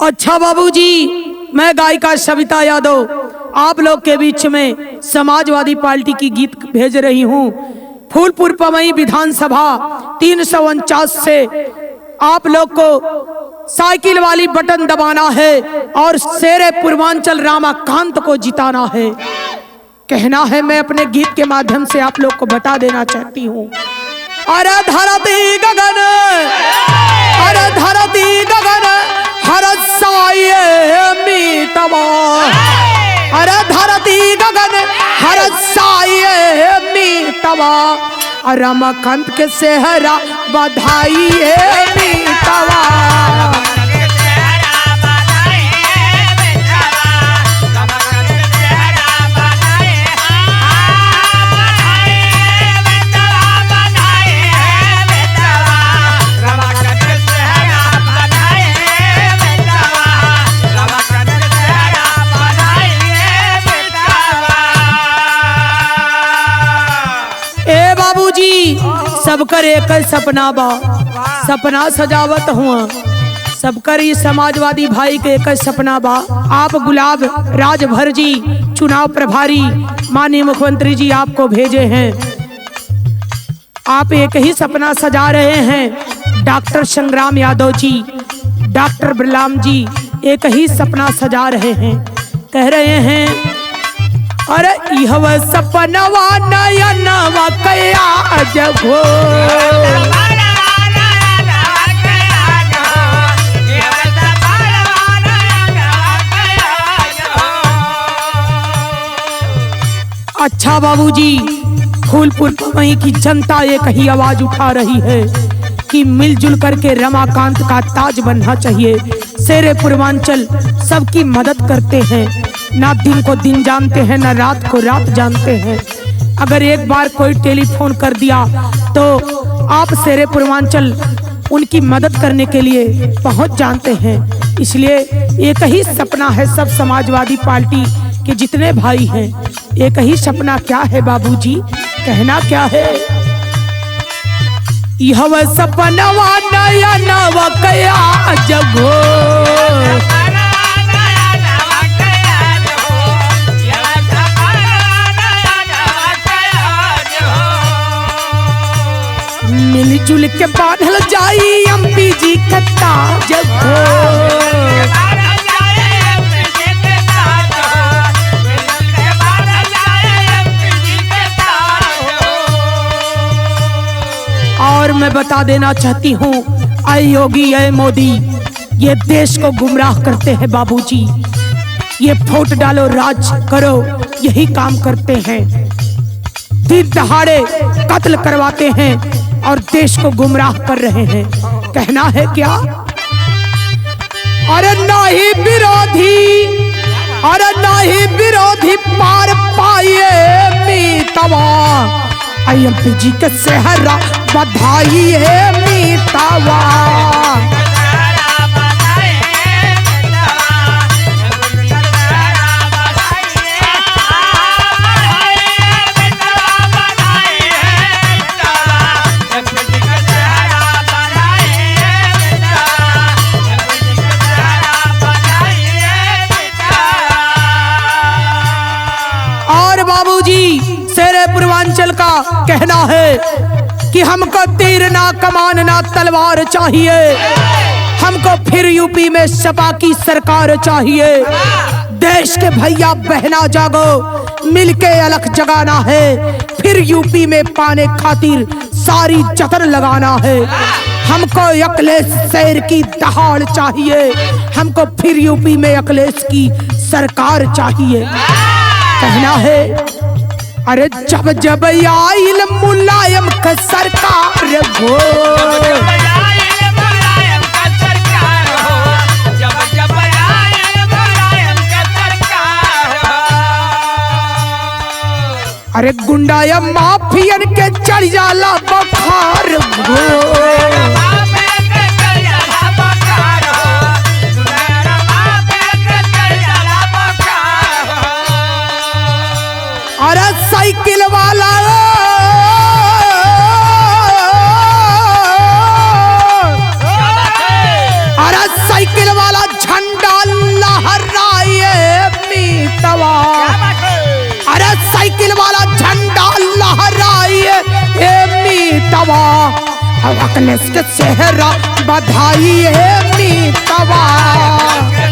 अच्छा बाबूजी, मैं गायिका सविता यादव आप लोग के बीच में समाजवादी पार्टी की गीत भेज रही हूँ। फूलपुर पवई विधानसभा 349 से आप लोग को साइकिल वाली बटन दबाना है और शेरे पूर्वांचल रामाकांत को जिताना है। कहना है मैं अपने गीत के माध्यम से आप लोग को बता देना चाहती हूँ। अरे धरती गगन, अरे धरती गगन हरसाए मीतवा, अरे धरती गगन हरसाए मीतवा, रमाकांत के सेहरा बधाई मीतवा। सबकर एक सपना बा, सपना सजावत हुआ सबकर ही समाजवादी भाई के एक सपना बा। आप गुलाब राजभर जी चुनाव प्रभारी माननीय मुख्यमंत्री जी आपको भेजे हैं। आप एक ही सपना सजा रहे हैं। डॉक्टर संग्राम यादव जी, डॉक्टर बलराम जी एक ही सपना सजा रहे हैं। कह रहे हैं अरे यह सपनवा नयनवा कया जगो, अच्छा बाबूजी, फूलपुर पवई की जनता एक ही आवाज उठा रही है कि मिलजुल करके रमाकांत का ताज बनना चाहिए। शेरे पूर्वांचल सबकी मदद करते हैं, ना दिन को दिन जानते हैं ना रात को रात जानते हैं। अगर एक बार कोई टेलीफोन कर दिया तो आप शेरे पूर्वांचल उनकी मदद करने के लिए पहुंच जानते हैं। इसलिए एक ही सपना है सब समाजवादी पार्टी के जितने भाई हैं। एक ही सपना क्या है बाबूजी, कहना क्या है? यह सपनवा नयनवा कया जगो, मिलजुल के बांधल जाई एमपी जी के ताज हो। और मैं बता देना चाहती हूँ, ऐ योगी ऐ मोदी ये देश को गुमराह करते हैं बाबूजी। ये वोट डालो राज करो यही काम करते हैं। दिन दहाड़े कत्ल करवाते हैं और देश को गुमराह कर रहे हैं। कहना है क्या? अरे नहीं विरोधी, अरे नहीं विरोधी पार पाए मीतवा, एमपी जी के सेहरा बधाई है मीतवा। पूर्वांचल का कहना है कि हमको तीर ना कमान ना तलवार चाहिए, हमको फिर यूपी में सपा की सरकार चाहिए। देश के भैया बहना जागो, मिलके अलख जगाना है, फिर यूपी में पाने खातिर सारी जतन लगाना है। हमको अखिलेश शेर की दहाड़ चाहिए, हमको फिर यूपी में अखिलेश की सरकार चाहिए। कहना है अरे जब जब आइल मुलायम का सरकार हो, अरे गुंडा या माफियन के चढ़ जाला बुखार हो। अरे साइकिल वाला अरे साइकिल वाला झंडा मीतवा, अखिलेश के चेहरा बधाई है मीतवा।